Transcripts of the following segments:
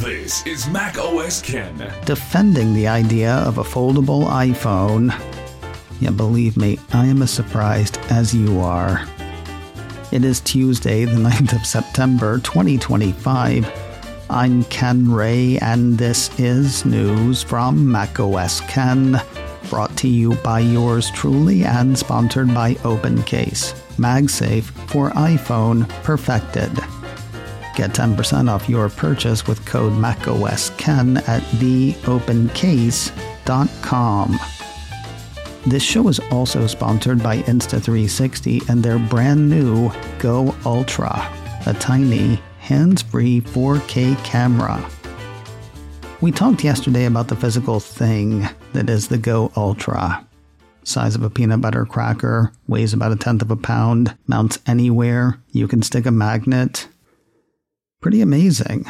This is Mac OS Ken. Defending the idea of a foldable iPhone. Yeah, believe me, I am as surprised as you are. It is Tuesday, the 9th of September, 2025. I'm Ken Ray, and this is news from Mac OS Ken, brought to you by yours truly and sponsored by OpenCase, MagSafe for iPhone perfected. Get 10% off your purchase with code MacOSKen at theopencase.com. This show is also sponsored by Insta360 and their brand new Go Ultra, a tiny, hands-free 4K camera. We talked yesterday about the physical thing that is the Go Ultra. Size of a peanut butter cracker, weighs about 1/10 of a pound, mounts anywhere, you can stick a magnet. Pretty amazing.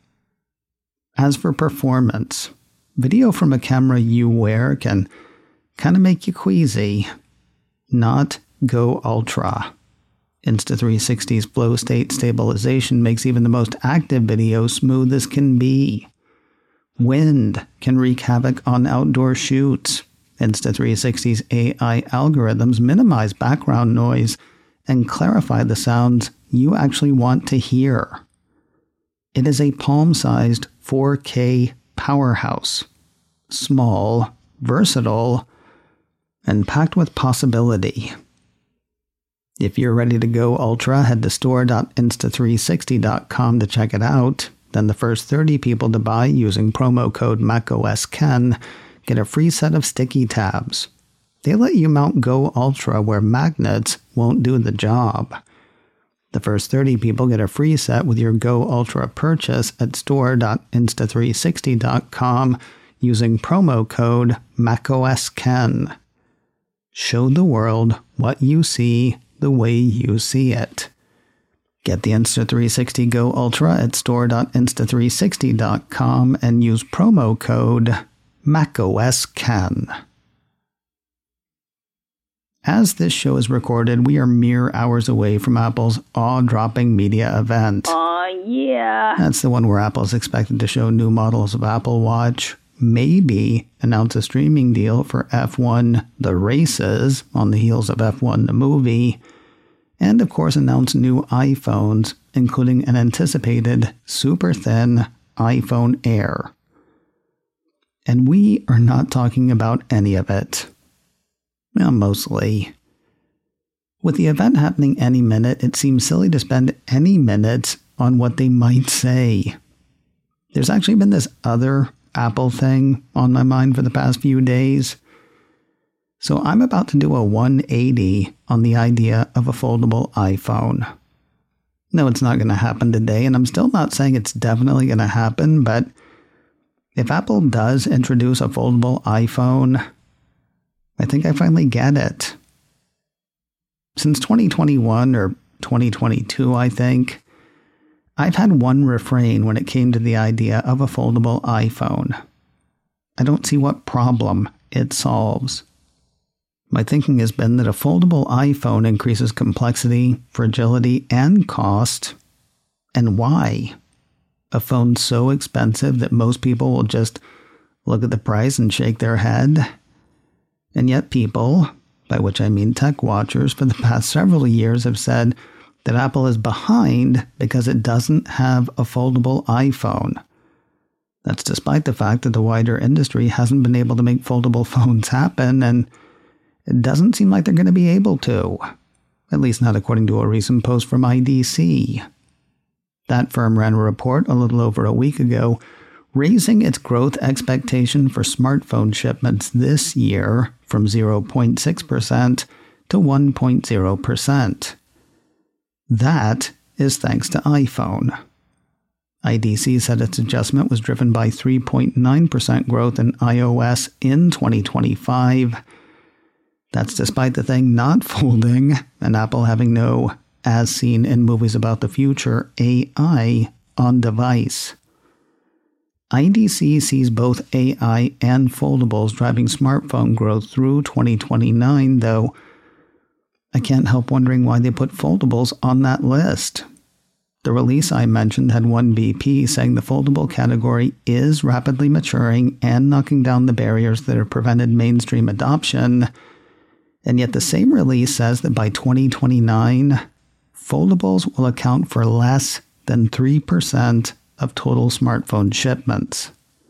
As for performance, video from a camera you wear can kind of make you queasy. Not Go Ultra. Insta360's flow state stabilization makes even the most active video smooth as can be. Wind can wreak havoc on outdoor shoots. Insta360's AI algorithms minimize background noise and clarify the sounds you actually want to hear. It is a palm-sized 4K powerhouse. Small, versatile, and packed with possibility. If you're ready to go ultra, head to store.insta360.com to check it out. Then the first 30 people to buy using promo code MacOSKen get a free set of sticky tabs. They let you mount Go Ultra where magnets won't do the job. The first 30 people get a free set with your Go Ultra purchase at store.insta360.com using promo code MacOSKen. Show the world what you see the way you see it. Get the Insta360 Go Ultra at store.insta360.com and use promo code MacOSKen. As this show is recorded, we are mere hours away from Apple's awe-dropping media event. Yeah. That's the one where Apple is expected to show new models of Apple Watch, maybe announce a streaming deal for F1 The Races on the heels of F1 The Movie, and of course announce new iPhones, including an anticipated super-thin iPhone Air. And we are not talking about any of it. Well, mostly. With the event happening any minute, it seems silly to spend any minutes on what they might say. There's actually been this other Apple thing on my mind for the past few days. So I'm about to do a 180 on the idea of a foldable iPhone. No, it's not going to happen today, and I'm still not saying it's definitely going to happen, but if Apple does introduce a foldable iPhone, I think I finally get it. Since 2021 or 2022, I think, I've had one refrain when it came to the idea of a foldable iPhone. I don't see what problem it solves. My thinking has been that a foldable iPhone increases complexity, fragility, and cost. And why? A phone so expensive that most people will just look at the price and shake their head? And yet people, by which I mean tech watchers, for the past several years have said that Apple is behind because it doesn't have a foldable iPhone. That's despite the fact that the wider industry hasn't been able to make foldable phones happen, and it doesn't seem like they're going to be able to, at least not according to a recent post from IDC. That firm ran a report a little over a week ago, raising its growth expectation for smartphone shipments this year from 0.6% to 1.0%. That is thanks to iPhone. IDC said its adjustment was driven by 3.9% growth in iOS in 2025. That's despite the thing not folding and Apple having no, as seen in movies about the future, AI on device. IDC sees both AI and foldables driving smartphone growth through 2029, though I can't help wondering why they put foldables on that list. The release I mentioned had one BP saying the foldable category is rapidly maturing and knocking down the barriers that have prevented mainstream adoption, and yet the same release says that by 2029, foldables will account for less than 3% of total smartphone shipments.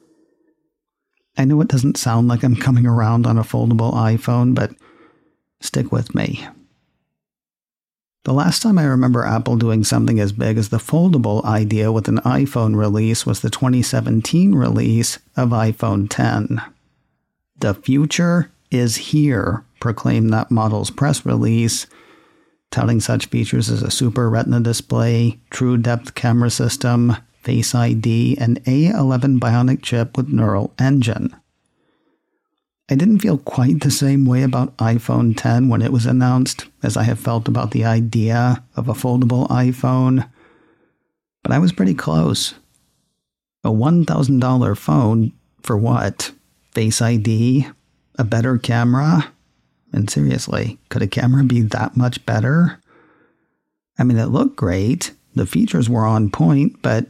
I know it doesn't sound like I'm coming around on a foldable iPhone, but stick with me. The last time I remember Apple doing something as big as the foldable idea with an iPhone release was the 2017 release of iPhone X. The future is here, proclaimed that model's press release, touting such features as a Super Retina display, true depth camera system, Face ID, and A11 Bionic chip with neural engine. I didn't feel quite the same way about iPhone X when it was announced as I have felt about the idea of a foldable iPhone, but I was pretty close. A $1,000 phone for what? Face ID? A better camera? And seriously, could a camera be that much better? I mean, it looked great, the features were on point, but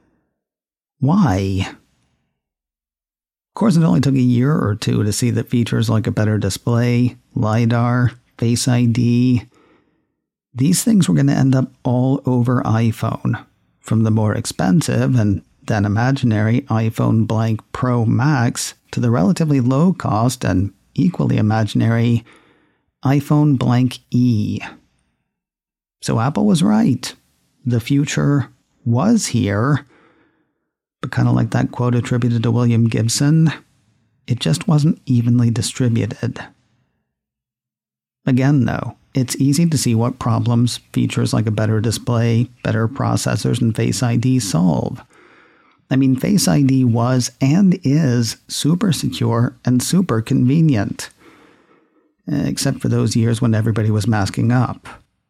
why? Of course, it only took a year or two to see that features like a better display, LiDAR, Face ID, these things were going to end up all over iPhone, from the more expensive and then imaginary iPhone blank Pro Max to the relatively low cost and equally imaginary iPhone blank E. So Apple was right. The future was here. But kind of like that quote attributed to William Gibson, it just wasn't evenly distributed. Again, though, it's easy to see what problems features like a better display, better processors, and Face ID solve. I mean, Face ID was and is super secure and super convenient. Except for those years when everybody was masking up.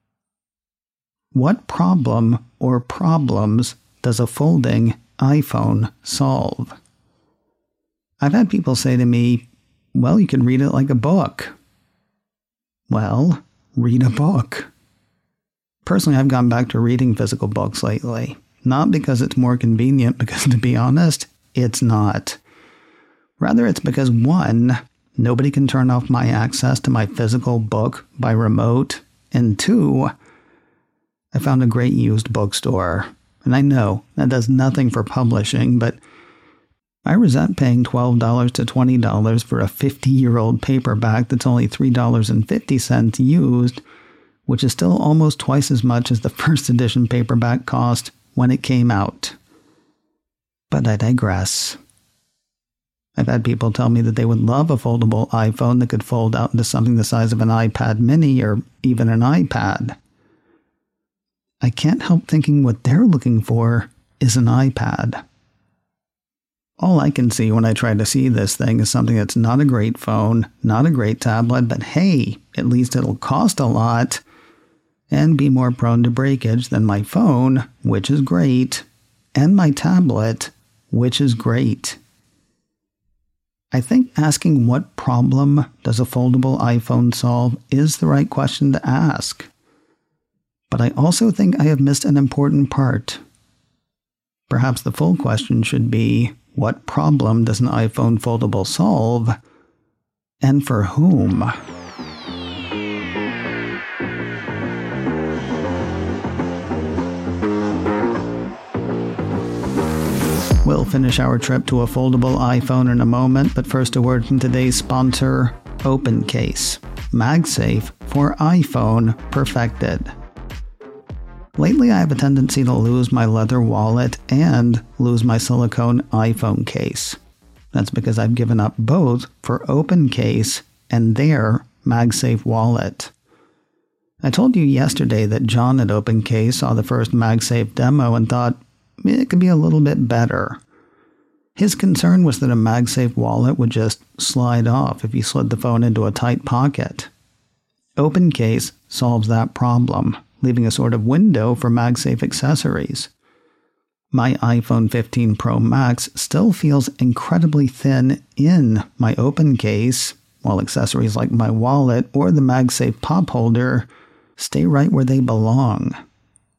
What problem or problems does a folding iPhone solve? I've had people say to me, well, you can read it like a book. Well, read a book. Personally, I've gone back to reading physical books lately. Not because it's more convenient, because to be honest, it's not. Rather, it's because 1, nobody can turn off my access to my physical book by remote, and 2, I found a great used bookstore. And I know that does nothing for publishing, but I resent paying $12 to $20 for a 50-year-old paperback that's only $3.50 used, which is still almost twice as much as the first edition paperback cost when it came out. But I digress. I've had people tell me that they would love a foldable iPhone that could fold out into something the size of an iPad mini or even an iPad. I can't help thinking what they're looking for is an iPad. All I can see when I try to see this thing is something that's not a great phone, not a great tablet, but hey, at least it'll cost a lot and be more prone to breakage than my phone, which is great, and my tablet, which is great. I think asking what problem does a foldable iPhone solve is the right question to ask. But I also think I have missed an important part. Perhaps the full question should be, what problem does an iPhone foldable solve, and for whom? We'll finish our trip to a foldable iPhone in a moment, but first a word from today's sponsor, OpenCase, MagSafe for iPhone perfected. Lately, I have a tendency to lose my leather wallet and lose my silicone iPhone case. That's because I've given up both for OpenCase and their MagSafe wallet. I told you yesterday that John at OpenCase saw the first MagSafe demo and thought it could be a little bit better. His concern was that a MagSafe wallet would just slide off if you slid the phone into a tight pocket. OpenCase solves that problem, leaving a sort of window for MagSafe accessories. My iPhone 15 Pro Max still feels incredibly thin in my OpenCase, while accessories like my wallet or the MagSafe pop holder stay right where they belong.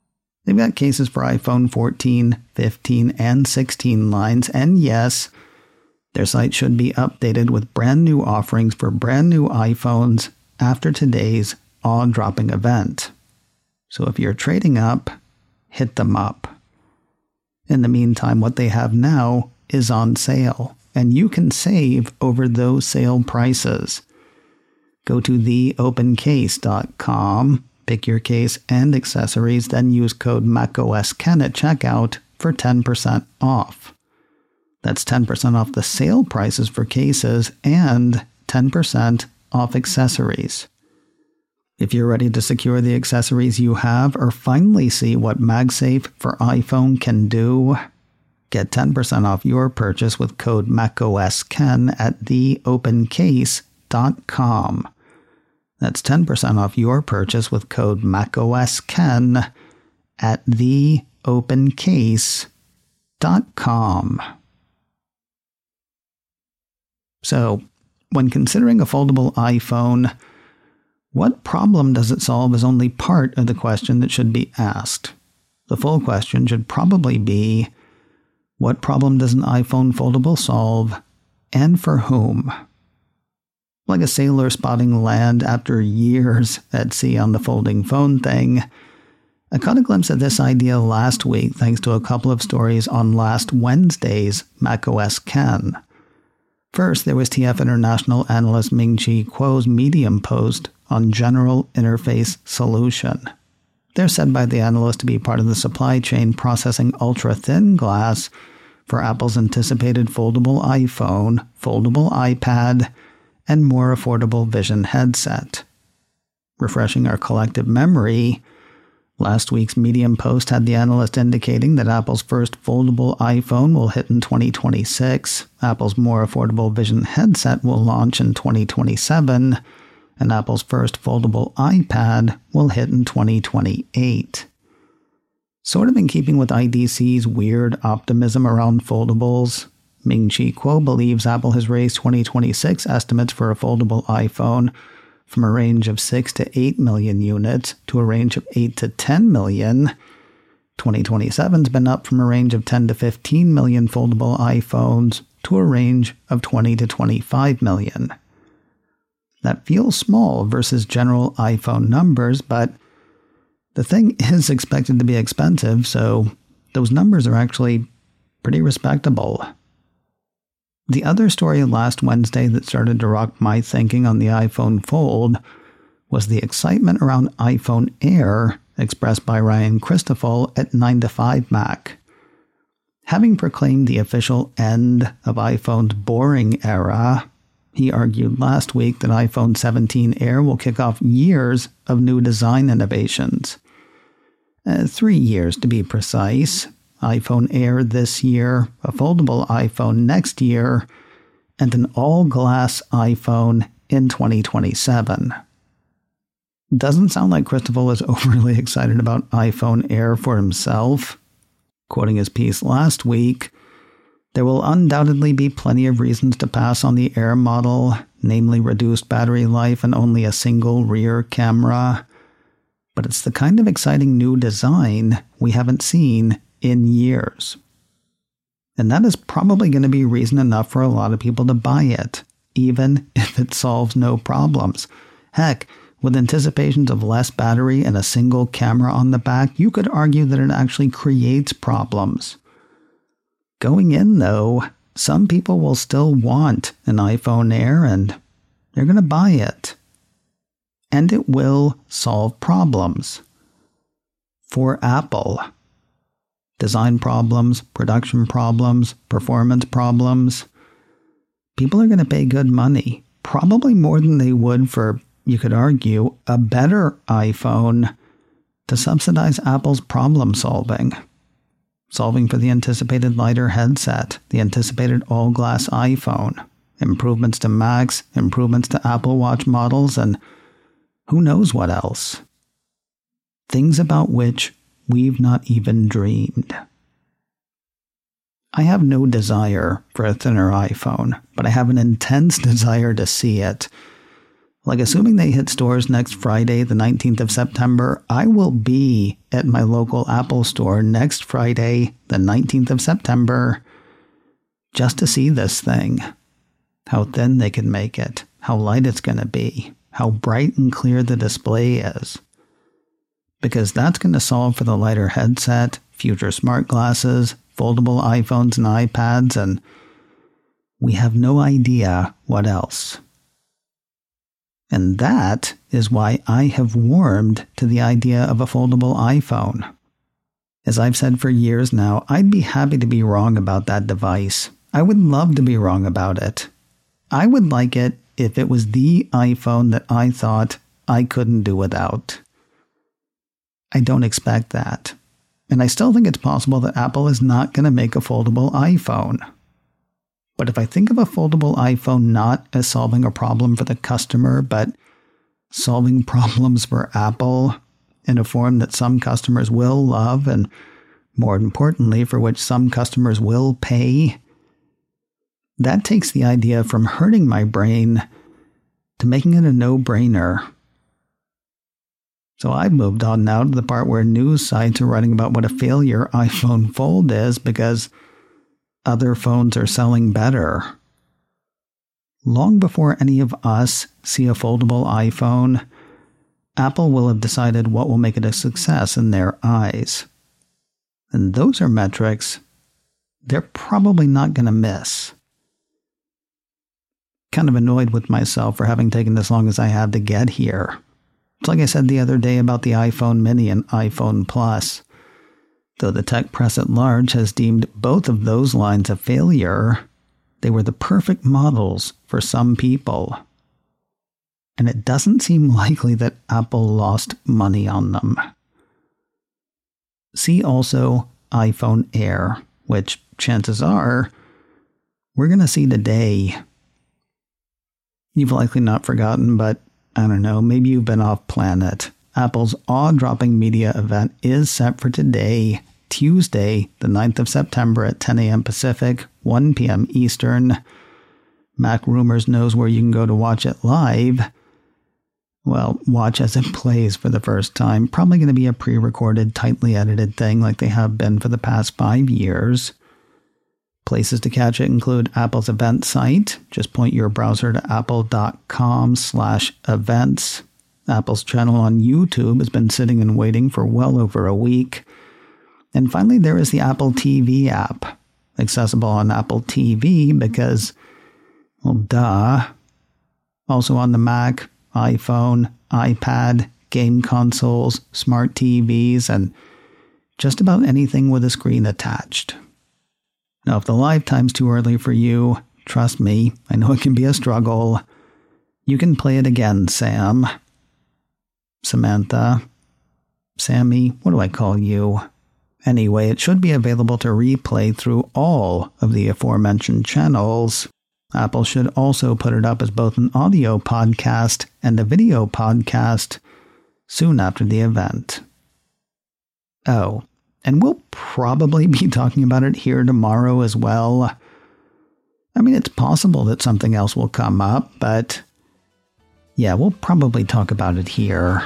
They've got cases for iPhone 14, 15, and 16 lines, and yes, their site should be updated with brand new offerings for brand new iPhones after today's awe-dropping event. So if you're trading up, hit them up. In the meantime, what they have now is on sale, and you can save over those sale prices. Go to theopencase.com, pick your case and accessories, then use code MacOSKen at checkout for 10% off. That's 10% off the sale prices for cases and 10% off accessories. If you're ready to secure the accessories you have or finally see what MagSafe for iPhone can do, get 10% off your purchase with code MacOSKen at theopencase.com. That's 10% off your purchase with code MacOSKen at theopencase.com. So, when considering a foldable iPhone, what problem does it solve is only part of the question that should be asked. The full question should probably be, what problem does an iPhone foldable solve, and for whom? Like a sailor spotting land after years at sea on the folding phone thing, I caught a glimpse of this idea last week thanks to a couple of stories on last Wednesday's macOS Ken. First, there was TF International analyst Ming-Chi Kuo's Medium post on General Interface Solution. They're said by the analyst to be part of the supply chain processing ultra-thin glass for Apple's anticipated foldable iPhone, foldable iPad, and more affordable Vision headset. Refreshing our collective memory, last week's Medium post had the analyst indicating that Apple's first foldable iPhone will hit in 2026, Apple's more affordable Vision headset will launch in 2027, and Apple's first foldable iPad will hit in 2028. Sort of in keeping with IDC's weird optimism around foldables, Ming-Chi Kuo believes Apple has raised 2026 estimates for a foldable iPhone from a range of 6 to 8 million units to a range of 8 to 10 million. 2027's been up from a range of 10 to 15 million foldable iPhones to a range of 20 to 25 million. That feels small versus general iPhone numbers, but the thing is expected to be expensive, so those numbers are actually pretty respectable. The other story last Wednesday that started to rock my thinking on the iPhone Fold was the excitement around iPhone Air expressed by Ryan Christoffel at 9to5Mac. Having proclaimed the official end of iPhone's boring era, he argued last week that iPhone 17 Air will kick off years of new design innovations. 3 years to be precise. iPhone Air this year, a foldable iPhone next year, and an all-glass iPhone in 2027. Doesn't sound like Christoffel is overly excited about iPhone Air for himself. Quoting his piece last week, there will undoubtedly be plenty of reasons to pass on the Air model, namely reduced battery life and only a single rear camera. But it's the kind of exciting new design we haven't seen in years. And that is probably going to be reason enough for a lot of people to buy it, even if it solves no problems. Heck, with anticipations of less battery and a single camera on the back, you could argue that it actually creates problems. Going in, though, some people will still want an iPhone Air and they're going to buy it. And it will solve problems. For Apple. Design problems, production problems, performance problems. People are going to pay good money, probably more than they would for, you could argue, a better iPhone to subsidize Apple's problem solving. Solving for the anticipated lighter headset, the anticipated all-glass iPhone, improvements to Macs, improvements to Apple Watch models, and who knows what else. Things about which we've not even dreamed. I have no desire for a thinner iPhone, but I have an intense desire to see it. Like, assuming they hit stores next Friday, the 19th of September, I will be at my local Apple store next Friday, the 19th of September, just to see this thing. How thin they can make it, how light it's going to be, how bright and clear the display is. Because that's going to solve for the lighter headset, future smart glasses, foldable iPhones and iPads, and we have no idea what else. And that is why I have warmed to the idea of a foldable iPhone. As I've said for years now, I'd be happy to be wrong about that device. I would love to be wrong about it. I would like it if it was the iPhone that I thought I couldn't do without. I don't expect that. And I still think it's possible that Apple is not going to make a foldable iPhone. But if I think of a foldable iPhone not as solving a problem for the customer, but solving problems for Apple in a form that some customers will love and, more importantly, for which some customers will pay, that takes the idea from hurting my brain to making it a no-brainer. So I've moved on now to the part where news sites are writing about what a failure iPhone Fold is because other phones are selling better. Long before any of us see a foldable iPhone, Apple will have decided what will make it a success in their eyes. And those are metrics they're probably not going to miss. Kind of annoyed with myself for having taken as long as I have to get here. It's like I said the other day about the iPhone Mini and iPhone Plus. Though the tech press at large has deemed both of those lines a failure, they were the perfect models for some people. And it doesn't seem likely that Apple lost money on them. See also iPhone Air, which chances are we're going to see today. You've likely not forgotten, but I don't know, maybe you've been off planet. Apple's awe-dropping media event is set for today, Tuesday, the 9th of September at 10 a.m. Pacific, 1 p.m. Eastern. Mac Rumors knows where you can go to watch it live. Well, watch as it plays for the first time. Probably going to be a pre-recorded, tightly edited thing like they have been for the past 5 years. Places to catch it include Apple's event site. Just point your browser to apple.com/events. Apple's channel on YouTube has been sitting and waiting for well over a week. And finally, there is the Apple TV app, accessible on Apple TV because, well, duh. Also on the Mac, iPhone, iPad, game consoles, smart TVs, and just about anything with a screen attached. Now, if the live time's too early for you, trust me, I know it can be a struggle. You can play it again, Sam. Samantha. Sammy, what do I call you? Anyway, it should be available to replay through all of the aforementioned channels. Apple should also put it up as both an audio podcast and a video podcast soon after the event. Oh, and we'll probably be talking about it here tomorrow as well. I mean, it's possible that something else will come up, but yeah, we'll probably talk about it here.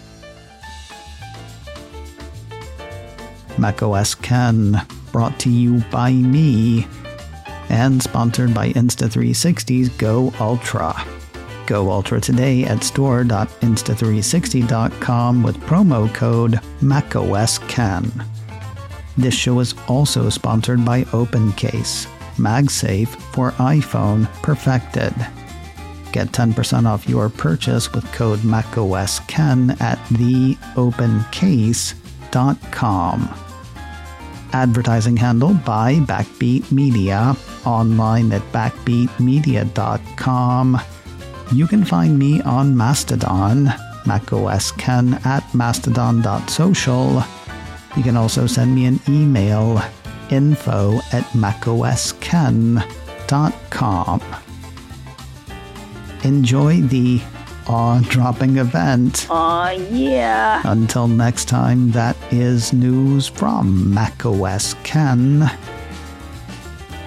macOS Ken, brought to you by me, and sponsored by Insta360's Go Ultra. Go Ultra today at store.insta360.com with promo code macOSKen. This show is also sponsored by OpenCase, MagSafe for iPhone perfected. Get 10% off your purchase with code macOSKen at theopencase.com. Advertising handled by Backbeat Media, online at backbeatmedia.com. You can find me on Mastodon, macOSKen at mastodon.social. You can also send me an email, info@macosken.com. Enjoy the awe-dropping event. Aw, yeah. Until next time, that is news from macOS Ken.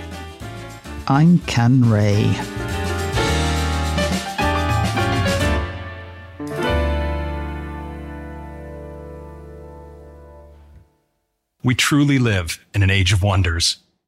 I'm Ken Ray. We truly live in an age of wonders.